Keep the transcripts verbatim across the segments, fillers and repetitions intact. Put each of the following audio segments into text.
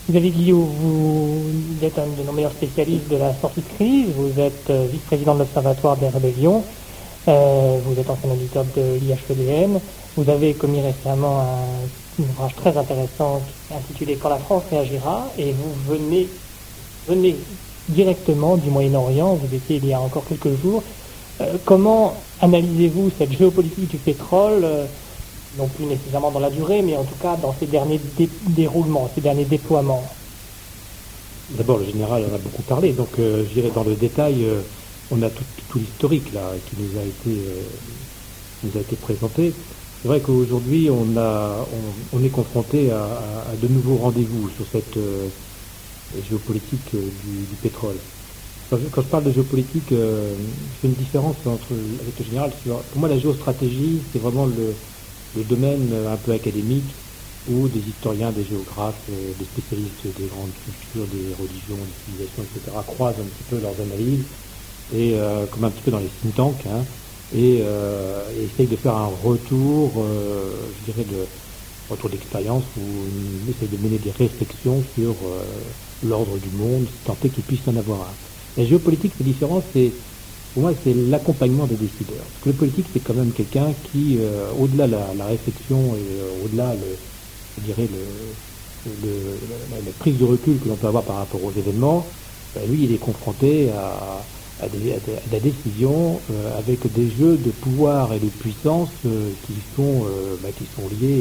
Xavier Guillot, vous êtes un de nos meilleurs spécialistes de la sortie de crise. Vous êtes euh, vice-président de l'Observatoire des rébellions. Euh, vous êtes ancien auditeur de l'I H E D N. Vous avez commis récemment un, un ouvrage très intéressant intitulé « Quand la France réagira » et vous venez, venez directement du Moyen-Orient. Vous étiez il y a encore quelques jours. Euh, comment analysez-vous cette géopolitique du pétrole, euh, non plus nécessairement dans la durée, mais en tout cas dans ces derniers dé- déroulements, ces derniers déploiements? D'abord, le général en a beaucoup parlé, donc euh, j'irai dans le détail. Euh, on a tout, tout l'historique là qui nous a été euh, nous a été présenté. C'est vrai qu'aujourd'hui, on a on, on est confronté à, à, à de nouveaux rendez-vous sur cette euh, géopolitique euh, du, du pétrole. Quand je, quand je parle de géopolitique, euh, je fais une différence entre avec le général. Sur, pour moi, la géostratégie, c'est vraiment le, le domaine un peu académique où des historiens, des géographes, euh, des spécialistes des grandes cultures, des religions, des civilisations, et cetera, croisent un petit peu leurs analyses, et euh, comme un petit peu dans les think tanks, hein, et, euh, et essayent de faire un retour, euh, je dirais, de retour d'expérience, où ils essayent de mener des réflexions sur euh, l'ordre du monde, tant est qu'il puisse y en avoir un. La géopolitique, c'est différent, c'est, pour moi, c'est l'accompagnement des décideurs. Parce que le politique, c'est quand même quelqu'un qui, euh, au-delà de la, la réflexion et euh, au-delà, le, je dirais, le, le, la, la prise de recul que l'on peut avoir par rapport aux événements, ben lui, il est confronté à, à, des, à, des, à des décisions euh, avec des jeux de pouvoir et de puissance euh, qui, sont, euh, ben, qui sont liés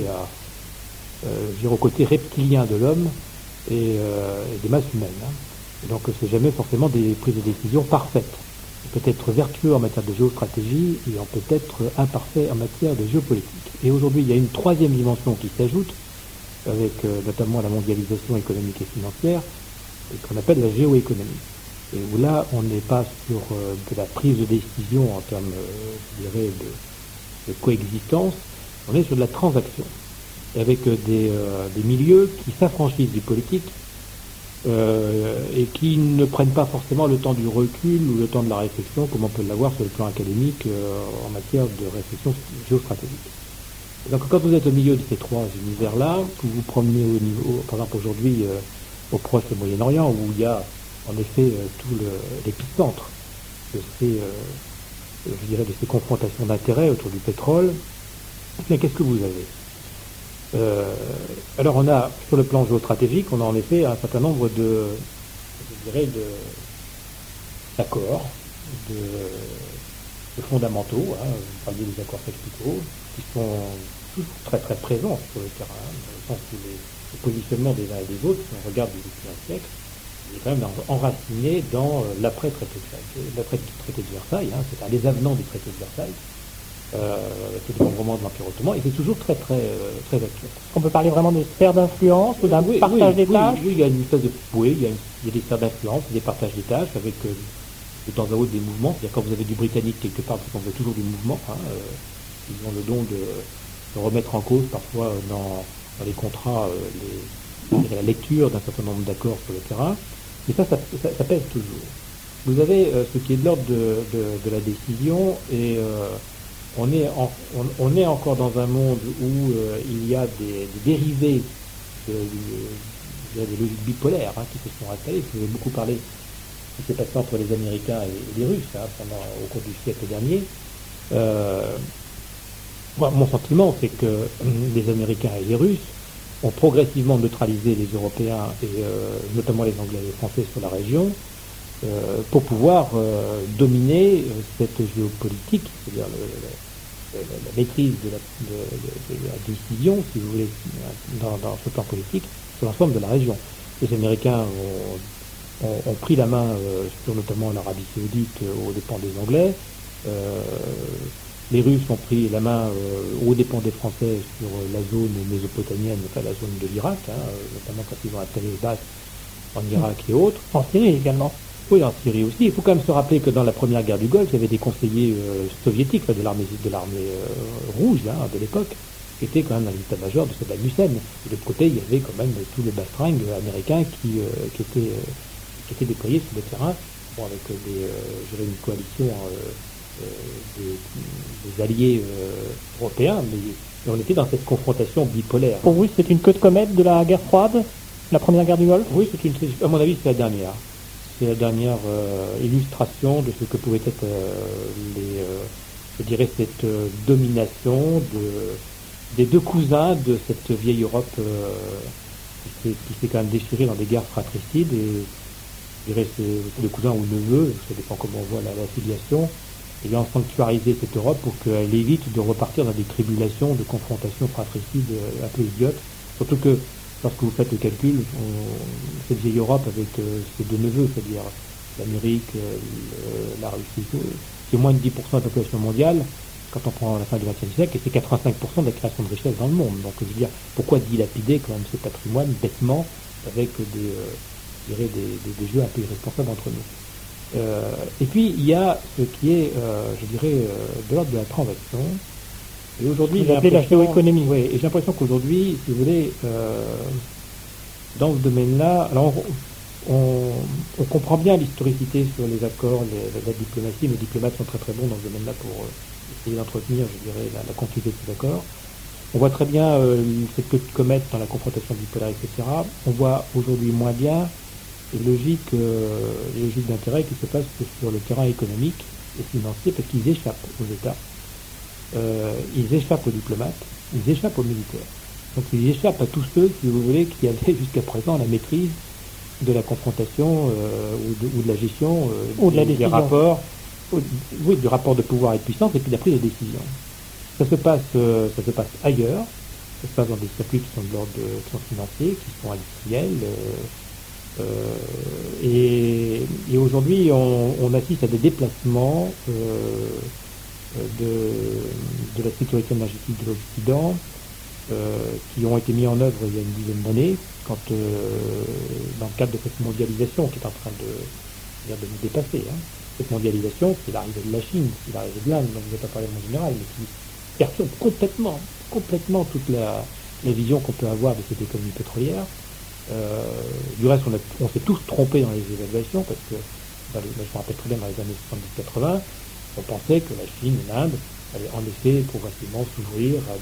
à, euh, je dirais, au côté reptilien de l'homme et, euh, et des masses humaines. Hein. Et donc, c'est jamais forcément des prises de décision parfaites. On peut être vertueux en matière de géostratégie et on peut être imparfait en matière de géopolitique. Et aujourd'hui, il y a une troisième dimension qui s'ajoute, avec euh, notamment la mondialisation économique et financière, et qu'on appelle la géoéconomie. Et où là, on n'est pas sur euh, de la prise de décision en termes, euh, je dirais, de, de coexistence, on est sur de la transaction, avec euh, des, euh, des milieux qui s'affranchissent du politique, Euh, et qui ne prennent pas forcément le temps du recul ou le temps de la réflexion, comme on peut l'avoir sur le plan académique euh, en matière de réflexion géostratégique. Et donc quand vous êtes au milieu de ces trois univers-là, que vous vous promenez au niveau, par exemple aujourd'hui euh, au Proche et au Moyen-Orient, où il y a en effet euh, tout le, l'épicentre de ces, euh, je dirais, de ces confrontations d'intérêts autour du pétrole, eh bien, qu'est-ce que vous avez ? Euh, alors on a, sur le plan géostratégique, on a en effet un certain nombre de, je dirais, de, d'accords, de, de fondamentaux, hein, vous parliez des accords tacticaux, qui sont tous très très présents sur le terrain, hein, dans le sens où les, les positionnements des uns et des autres, si on regarde depuis un siècle, il est quand même enraciné dans l'après-traité de, l'après-traité de Versailles, hein, c'est-à-dire les avenants du traité de Versailles, Euh, c'est le moment de l'Empire ottoman, et c'est toujours très très euh, très actuel. On peut parler vraiment de sphère d'influence ou d'un oui, partage oui, des tâches? Oui, oui, il y a une espèce de oui, il y a, une, il y a des sphères d'influence, des partages des tâches avec euh, de temps à autre des mouvements. C'est-à-dire quand vous avez du britannique quelque part, c'est qu'on veut toujours du mouvement. Hein, euh, ils ont le don de, de remettre en cause parfois dans, dans les contrats euh, les, la lecture d'un certain nombre d'accords sur le terrain. Mais ça, ça, ça, ça pèse toujours. Vous avez euh, ce qui est de l'ordre de, de, de la décision et euh, On est, en, on, on est encore dans un monde où euh, il y a des, des dérivés de, de, des logiques bipolaires hein, qui se sont installées. Vous avez beaucoup parlé de ce qui s'est passé entre les Américains et, et les Russes hein, pendant, au cours du siècle dernier. Euh, moi, mon sentiment, c'est que les Américains et les Russes ont progressivement neutralisé les Européens et euh, notamment les Anglais et les Français sur la région euh, pour pouvoir euh, dominer euh, cette géopolitique, c'est-à-dire le, le, la maîtrise de la, de, de, de la décision, si vous voulez, dans, dans ce plan politique, sur l'ensemble de la région. Les Américains ont, ont, ont pris la main euh, sur notamment l'Arabie Saoudite euh, aux dépens des Anglais. Euh, les Russes ont pris la main euh, aux dépens des Français sur euh, la zone mésopotamienne, enfin la zone de l'Irak, hein, notamment quand ils ont installé les bases en Irak et autres. En Syrie également. Oui, en Syrie aussi. Il faut quand même se rappeler que dans la première guerre du Golfe, il y avait des conseillers euh, soviétiques de l'armée de l'armée euh, rouge hein, de l'époque, qui étaient quand même dans l'état-major de Saddam Hussein. Et de l'autre côté, il y avait quand même tout le bastringue américain qui, euh, qui, était, euh, qui était déployé sur le terrain, bon, avec des, euh, une coalition euh, euh, des, des alliés euh, européens, mais, mais on était dans cette confrontation bipolaire. Pour vous, c'est une queue de comète de la guerre froide? La première guerre du Golfe? Oui, c'est une, à mon avis, c'est la dernière. C'est la dernière euh, illustration de ce que pouvait être euh, les, euh, je dirais, cette euh, domination de, des deux cousins de cette vieille Europe euh, qui s'est quand même déchirée dans des guerres fratricides. Et je dirais c'est le cousin ou neveu, ça dépend comment on voit la, la filiation, et bien ont sanctuarisé cette Europe pour qu'elle évite de repartir dans des tribulations, de confrontations fratricides un peu idiotes. Surtout que lorsque vous faites le calcul, on, cette vieille Europe avec euh, ses deux neveux, c'est-à-dire l'Amérique, euh, la Russie, c'est moins de dix pour cent de la population mondiale quand on prend la fin du vingtième siècle, et c'est quatre-vingt-cinq pour cent de la création de richesse dans le monde. Donc je veux dire, pourquoi dilapider quand même ce patrimoine bêtement avec des, euh, je dirais des, des, des jeux un peu irresponsables entre nous. Euh, et puis il y a ce qui est, euh, je dirais, euh, de l'ordre de la transaction. Et aujourd'hui, j'ai appelé la géoéconomie. Oui, et j'ai l'impression qu'aujourd'hui, si vous voulez, euh, dans ce domaine-là, alors on, on, on comprend bien l'historicité sur les accords, les, la, la diplomatie. Les diplomates sont très très bons dans ce domaine-là pour euh, essayer d'entretenir, je dirais, la, la continuité de ces accords. On voit très bien euh, cette petite comète dans la confrontation bipolaire, et cetera. On voit aujourd'hui moins bien les logiques, euh, les logiques d'intérêt qui se passent sur le terrain économique et financier parce qu'ils échappent aux États. Euh, ils échappent aux diplomates, ils échappent aux militaires. Donc ils échappent à tous ceux, si vous voulez, qui avaient jusqu'à présent la maîtrise de la confrontation euh, ou, de, ou de la gestion euh, ou de la des, des rapports, ou, oui, du rapport de pouvoir et de puissance et puis de la prise de décision. Ça se passe, euh, ça se passe ailleurs, ça se passe dans des circuits qui sont de l'ordre de, qui sont financiers, qui sont industriels. Euh, euh, et, et aujourd'hui, on, on assiste à des déplacements. Euh, De, de la sécurité énergétique de l'Occident euh, qui ont été mis en œuvre il y a une dizaine d'années quand euh, dans le cadre de cette mondialisation qui est en train de, de nous dépasser. Hein. Cette mondialisation, c'est l'arrivée de la Chine, c'est l'arrivée de l'Inde, dont je ne vais pas parler de mon général, mais qui perturbe complètement, complètement toute la, la vision qu'on peut avoir de cette économie pétrolière. Euh, du reste, on, a, on s'est tous trompés dans les évaluations parce que, dans les, je me rappelle très bien dans les années soixante-dix quatre-vingts, on pensait que la Chine et l'Inde allaient en effet progressivement s'ouvrir à,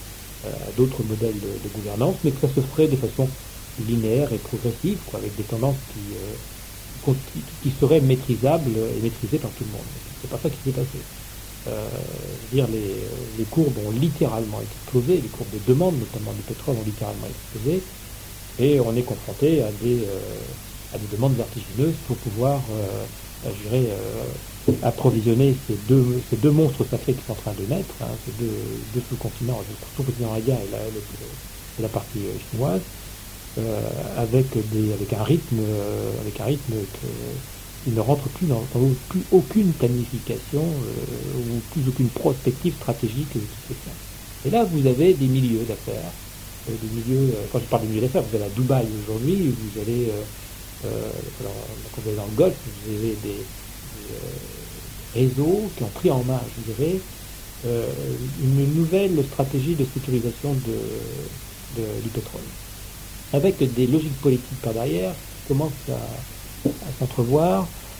à d'autres modèles de, de gouvernance, mais que ça se ferait de façon linéaire et progressive, quoi, avec des tendances qui, euh, qui, qui seraient maîtrisables et maîtrisées par tout le monde. C'est pas ça qui s'est passé. Euh, je veux dire, les, les courbes ont littéralement explosé, les courbes de demande, notamment du pétrole, ont littéralement explosé, et on est confronté à des, euh, à des demandes vertigineuses pour pouvoir euh, je dirais, euh, approvisionner ces deux, ces deux monstres sacrés qui sont en train de naître, hein, ces deux, deux sous-continents, le sous-continent indien et la, le, le, la partie euh, chinoise, euh, avec, des, avec un rythme, euh, avec un rythme que, qui ne rentre plus dans, dans plus aucune planification euh, ou plus aucune prospective stratégique qui se fait. Et là, vous avez des milieux d'affaires, euh, des milieux, euh, quand je parle de milieux d'affaires, vous allez à Dubaï aujourd'hui, vous allez euh, Euh, alors, quand vous allez dans le Golfe, vous avez des, des euh, réseaux qui ont pris en main, je dirais, euh, une nouvelle stratégie de sécurisation de, de, du pétrole. Avec des logiques politiques par derrière qui commencent à, à s'entrevoir,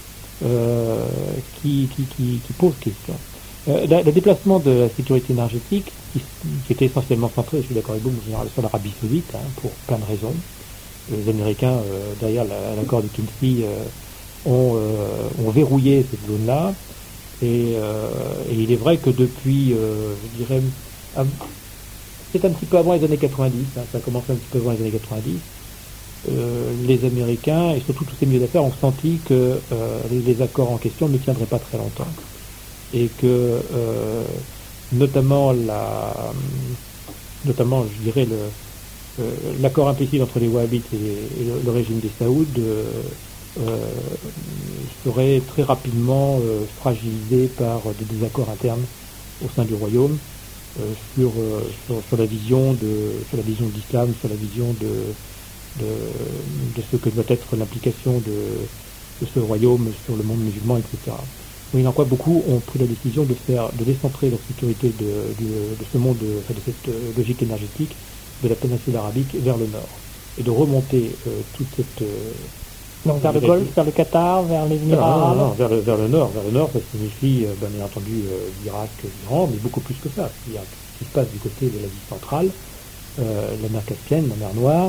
euh, qui, qui, qui, qui posent question. Euh, le déplacement de la sécurité énergétique, qui, qui était essentiellement centré, je suis d'accord avec vous, en général, sur l'Arabie Saoudite, hein, pour plein de raisons. Les Américains, euh, derrière la, l'accord de Kinsey, euh, ont, euh, ont verrouillé cette zone-là. Et, euh, et il est vrai que depuis, euh, je dirais, un, c'est un petit peu avant les années quatre-vingt-dix, hein, ça a commencé un petit peu avant les années quatre-vingt-dix, euh, les Américains, et surtout tous ces milieux d'affaires, ont senti que euh, les, les accords en question ne tiendraient pas très longtemps. Et que, euh, notamment, la, notamment, je dirais, le Euh, l'accord implicite entre les Wahhabites et, et le, le régime des Saouds euh, euh, serait très rapidement euh, fragilisé par des désaccords internes au sein du royaume euh, sur, euh, sur, sur la vision de sur la vision de l'islam, sur la vision de, de, de ce que doit être l'implication de, de ce royaume sur le monde musulman, et cetera. Oui, en quoi beaucoup ont pris la décision de faire de décentrer la sécurité de, de, de ce monde, de, de cette logique énergétique de la péninsule arabique vers le nord, et de remonter euh, toute cette... Euh, Donc vers le Golfe, vers le Qatar, vers les Émirats arabes. Non, non, non, arabes. vers le, vers le nord. Vers le nord, ça signifie, euh, ben, bien entendu, euh, l'Irak, l'Iran, mais beaucoup plus que ça. Il y a ce qui se passe du côté de l'Asie centrale, euh, la mer Caspienne, la mer Noire,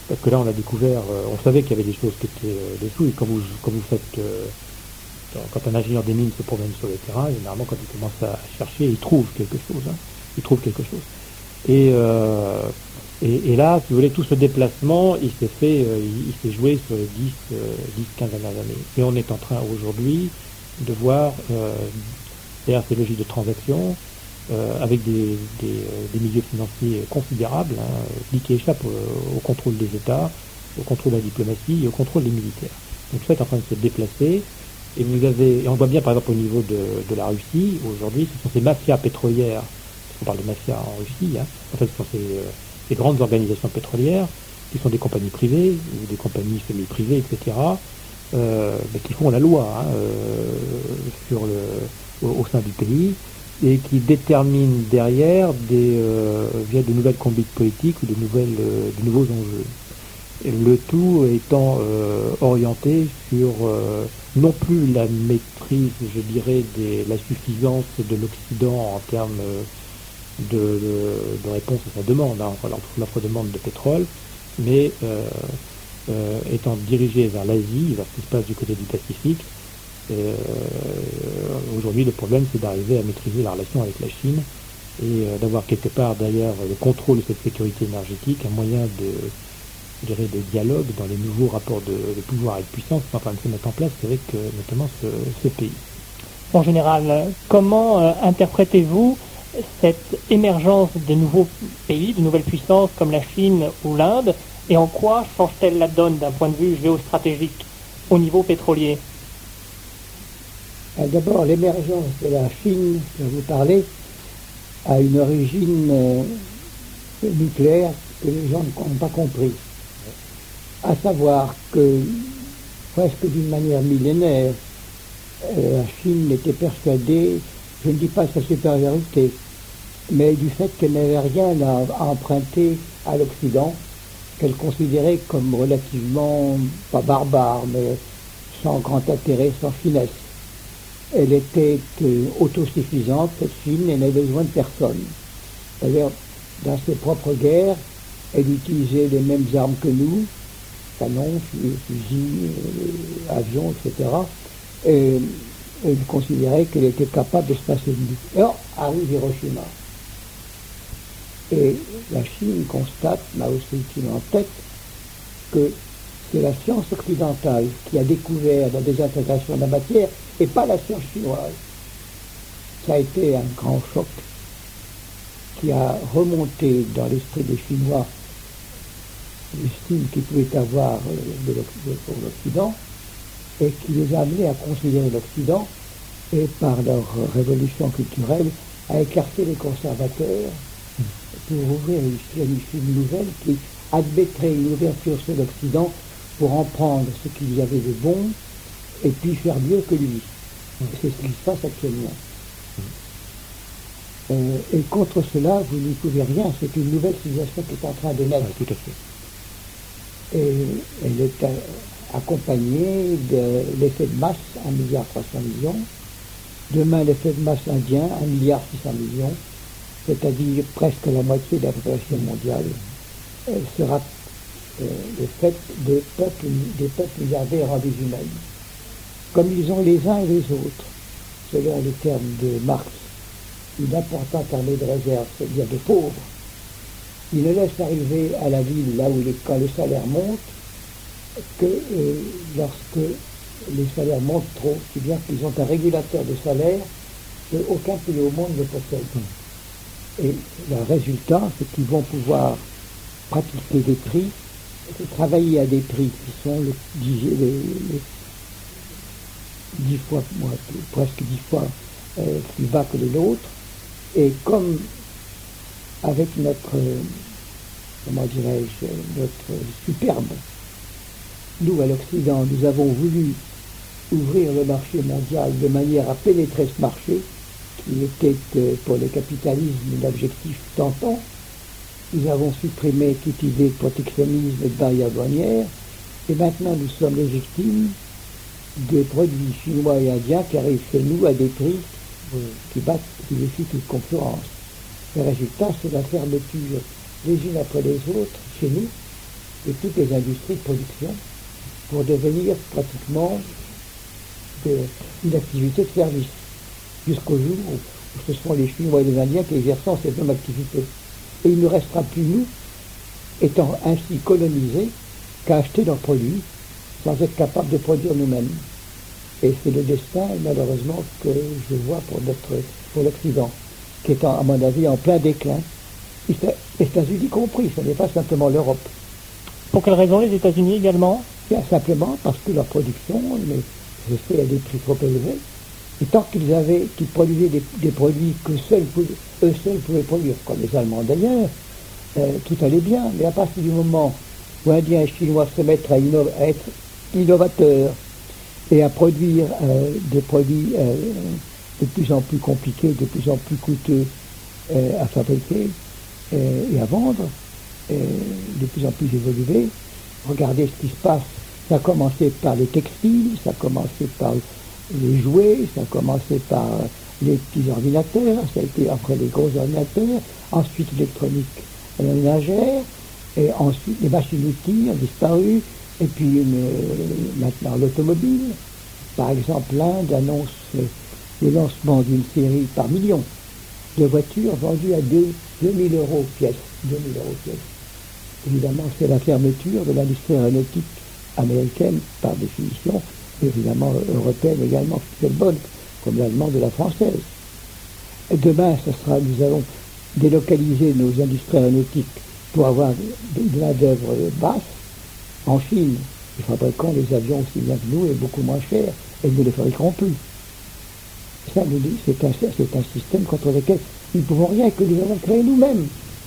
Parce que là, on a découvert, euh, on savait qu'il y avait des choses qui étaient euh, dessous, et quand vous, quand vous faites, euh, quand un ingénieur des mines se promène sur le terrain, généralement, quand il commence à chercher, il trouve quelque chose. Hein, il trouve quelque chose. Et, euh, et, et là, si vous voulez, tout ce déplacement, il s'est fait, euh, il, il s'est joué sur les dix, quinze dernières années. Et on est en train aujourd'hui de voir, euh, derrière ces logiques de transaction, euh, avec des, des, euh, des milieux financiers considérables, hein, qui échappent au, au contrôle des États, au contrôle de la diplomatie et au contrôle des militaires. Donc tout ça est en train de se déplacer. Et vous avez, et on voit bien par exemple au niveau de, de la Russie, aujourd'hui, ce sont ces mafias pétrolières, on parle de mafia en Russie, hein, en fait ce sont ces, euh, ces grandes organisations pétrolières, qui sont des compagnies privées, ou des compagnies semi-privées, et cetera, euh, mais qui font la loi hein, euh, sur le, au, au sein du pays, et qui déterminent derrière des, euh, via de nouvelles conduites politiques ou de, nouvelles, euh, de nouveaux enjeux. Le tout étant euh, orienté sur euh, non plus la maîtrise, je dirais, de la suffisance de l'Occident en termes de, de, de réponse à sa demande, hein, enfin, l'offre-demande de pétrole, mais euh, euh, étant dirigé vers l'Asie, vers ce qui se passe du côté du Pacifique. Euh, aujourd'hui, le problème, c'est d'arriver à maîtriser la relation avec la Chine et euh, d'avoir quelque part derrière le contrôle de cette sécurité énergétique un moyen de je dirais, de dialogue dans les nouveaux rapports de, de pouvoir et de puissance qui sont en train de se mettre en place avec euh, notamment ce, ce pays. En général, comment euh, interprétez-vous cette émergence de nouveaux pays, de nouvelles puissances comme la Chine ou l'Inde, et en quoi change-t-elle la donne d'un point de vue géostratégique au niveau pétrolier? D'abord, l'émergence de la Chine, dont vous parlez, a une origine euh, nucléaire que les gens n'ont pas compris. À savoir que, presque d'une manière millénaire, euh, la Chine était persuadée, je ne dis pas de sa supériorité, mais du fait qu'elle n'avait rien à, à emprunter à l'Occident, qu'elle considérait comme relativement, pas barbare, mais sans grand intérêt, sans finesse. Elle était euh, autosuffisante, cette Chine, elle n'avait besoin de personne. D'ailleurs, dans ses propres guerres, elle utilisait les mêmes armes que nous, canons, fusils, euh, avions, et cetera. Et elle considérait qu'elle était capable de se passer de nous. Alors, arrive Hiroshima. Et la Chine constate, Mao Tse-tung en tête, que c'est la science occidentale qui a découvert la désintégration de la matière et pas la science chinoise. Ça a été un grand choc qui a remonté dans l'esprit des Chinois l'estime qu'ils pouvaient avoir de pour l'Occident et qui les a amenés à considérer l'Occident et par leur révolution culturelle à écarter les conservateurs pour ouvrir une, une nouvelle qui admettrait une ouverture sur l'Occident pour en prendre ce qu'il y avait de bon et puis faire mieux que lui. C'est ce qui se passe actuellement. Euh, et contre cela, vous n'y pouvez rien. C'est une nouvelle civilisation qui est en train de naître. Oui, tout à fait. Et elle est accompagnée de l'effet de masse, un milliard trois cents millions. Demain, l'effet de masse indien, un milliard six cents millions, c'est-à-dire presque la moitié de la population mondiale. Elle sera euh, le fait de peuples, des peuples milliardaires en vie humaine. Comme ils ont les uns et les autres, selon les termes de Marx, une importante armée de réserve, c'est-à-dire de pauvres. Ils ne laissent arriver à la ville, là où les, quand le salaire monte, que euh, lorsque les salaires montent trop, c'est-à-dire qu'ils ont un régulateur de salaire qu'aucun pays au monde ne possède. Et le résultat, c'est qu'ils vont pouvoir pratiquer des prix, travailler à des prix qui sont le, dix, les, les, dix fois, moi, presque dix fois euh, plus bas que les nôtres. Et comme avec notre, euh, comment dirais-je, notre superbe, nous à l'Occident, nous avons voulu ouvrir le marché mondial de manière à pénétrer ce marché, qui était euh, pour le capitalisme l'objectif tentant. Nous avons supprimé toute idée de protectionnisme et de barrières douanières, et maintenant nous sommes les victimes des produits chinois et indiens qui arrivent chez nous à des prix euh, qui battent, qui défient toute concurrence. Le résultat, c'est la fermeture les unes après les autres chez nous de toutes les industries de production pour devenir pratiquement de, une activité de service, jusqu'au jour où, où ce sont les Chinois et les Indiens qui exercent cette même activité. Et il ne restera plus, nous, étant ainsi colonisés, qu'à acheter leurs produits sans être capables de produire nous-mêmes. Et c'est le destin, malheureusement, que je vois pour notre, pour l'Occident, qui est, à mon avis, en plein déclin. Les États-Unis compris, ce n'est pas simplement l'Europe. Pour quelle raison les États-Unis également? Bien simplement parce que leur production se fait à des prix trop élevés. Et tant qu'ils avaient, qu'ils produisaient des, des produits que seuls, eux seuls pouvaient produire, comme les Allemands d'ailleurs, euh, tout allait bien. Mais à partir du moment où Indiens et Chinois se mettent à, inno- à être innovateurs et à produire euh, des produits euh, de plus en plus compliqués, de plus en plus coûteux euh, à fabriquer euh, et à vendre, euh, de plus en plus évolués. Regardez ce qui se passe. Ça a commencé par les textiles, ça a commencé par les jouets, ça a commencé par les petits ordinateurs, ça a été après les gros ordinateurs, ensuite l'électronique ménagère, et ensuite les machines-outils ont disparu, et puis une, maintenant l'automobile. Par exemple, l'Inde annonce le lancement d'une série par million de voitures vendues à deux mille euros pièce. deux mille euros pièce. Évidemment, c'est la fermeture de l'industrie aéronautique américaine, par définition, et évidemment européenne également, qui est bonne, comme l'allemande et la française. Et demain, ce sera, nous allons délocaliser nos industries aéronautiques pour avoir de la main-d'œuvre basse en Chine. Ils fabriqueront les avions aussi bien que nous et beaucoup moins cher, et ils ne les fabriqueront plus. Ça, c'est un, c'est un système contre lequel nous ne pouvons rien que nous avons créé nous-mêmes.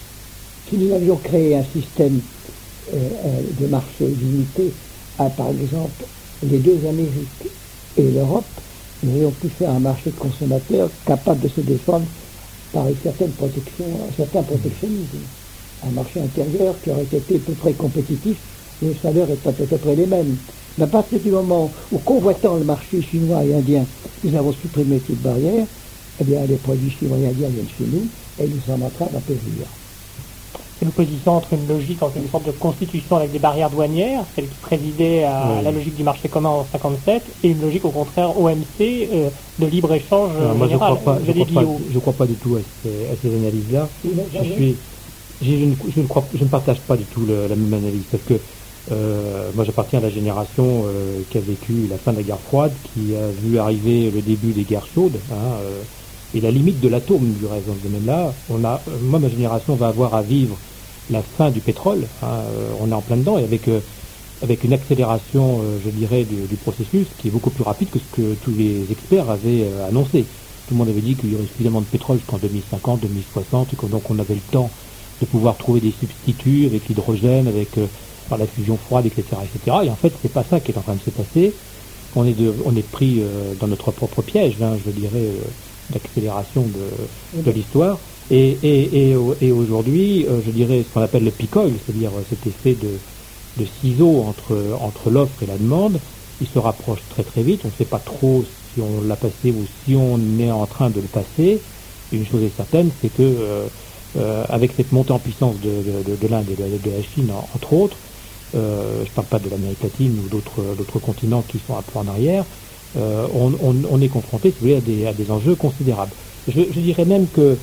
Si nous avions créé un système euh, de marché limité à, par exemple, les deux Amériques et l'Europe, nous aurions pu faire un marché de consommateurs capable de se défendre par une certaine protection, un certain protectionnisme. Un marché intérieur qui aurait été à peu près compétitif, les salaires étaient à peu près les mêmes. Mais à partir du moment où, convoitant le marché chinois et indien, nous avons supprimé toute barrière, eh bien, les produits chinois et indiens viennent chez nous et nous sommes en train d'appauvrir. C'est l'opposition entre une logique en quelque sorte de constitution avec des barrières douanières, celle qui présidait à oui. la logique du marché commun en cinquante-sept, et une logique au contraire O M C euh, de libre-échange non, moi général. Je crois pas, je crois pas, je crois pas du tout à ces, à ces analyses-là. Je, suis, je, ne, je, ne crois, je ne partage pas du tout le, la même analyse, parce que euh, moi j'appartiens à la génération euh, qui a vécu la fin de la guerre froide, qui a vu arriver le début des guerres chaudes, hein, euh, et la limite de l'atome du reste dans ce domaine-là. On a, moi, ma génération va avoir à vivre la fin du pétrole. Hein, euh, on est en plein dedans, et avec euh, avec une accélération, euh, je dirais, du, du processus qui est beaucoup plus rapide que ce que tous les experts avaient euh, annoncé. Tout le monde avait dit qu'il y aurait suffisamment de pétrole jusqu'en deux mille cinquante, deux mille soixante, et que donc on avait le temps de pouvoir trouver des substituts avec l'hydrogène, avec euh, par la fusion froide, et cetera, et cetera. Et en fait, c'est pas ça qui est en train de se passer. On est de, on est pris euh, dans notre propre piège, hein, je dirais. Euh, d'accélération de, de l'histoire. Et, et, et, et aujourd'hui, euh, je dirais ce qu'on appelle le peak oil, c'est-à-dire euh, cet effet de, de ciseau entre, entre l'offre et la demande, il se rapproche très très vite. On ne sait pas trop si on l'a passé ou si on est en train de le passer. Et une chose est certaine, c'est que euh, euh, avec cette montée en puissance de, de, de, de l'Inde et de, de la Chine, entre autres, euh, je ne parle pas de l'Amérique latine ou d'autres, d'autres continents qui sont un peu en arrière, Euh, on, on, on est confronté, si vous voulez, à des, à des enjeux considérables. Je, je dirais même que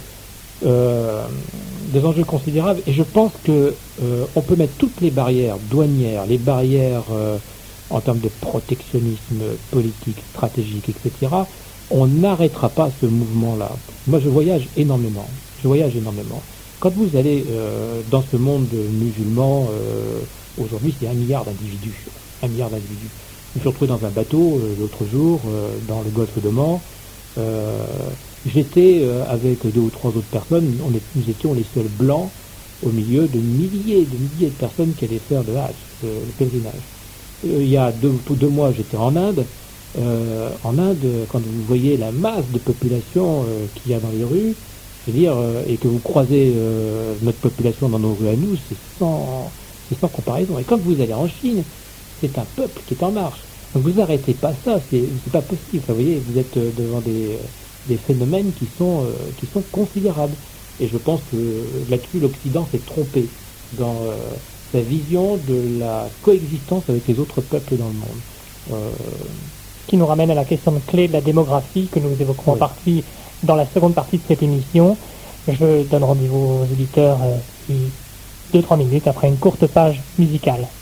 euh, des enjeux considérables, et je pense que euh, on peut mettre toutes les barrières douanières, les barrières euh, en termes de protectionnisme politique, stratégique, et cetera. On n'arrêtera pas ce mouvement-là. Moi, je voyage énormément. Je voyage énormément. Quand vous allez euh, dans ce monde musulman, euh, aujourd'hui, c'est un milliard d'individus. Un milliard d'individus. Je me suis retrouvé dans un bateau euh, l'autre jour, euh, dans le golfe d'Oman. Euh, j'étais euh, avec deux ou trois autres personnes, on est, nous étions les seuls blancs au milieu de milliers de milliers de personnes qui allaient faire le Hajj, euh, le pèlerinage. Euh, il y a deux, deux mois, j'étais en Inde. Euh, en Inde, quand vous voyez la masse de population euh, qu'il y a dans les rues, je veux dire, euh, et que vous croisez euh, notre population dans nos rues à nous, c'est sans, c'est sans comparaison. Et quand vous allez en Chine, c'est un peuple qui est en marche. Donc vous arrêtez pas ça, c'est, c'est pas possible. Vous voyez, vous êtes devant des, des phénomènes qui sont, euh, qui sont considérables. Et je pense que là-dessus, l'Occident s'est trompé dans, euh, sa vision de la coexistence avec les autres peuples dans le monde. Euh, Qui nous ramène à la question clé de la démographie que nous évoquerons Oui. en partie dans la seconde partie de cette émission. Je donne rendez-vous aux auditeurs euh, d'ici deux trois minutes après une courte page musicale.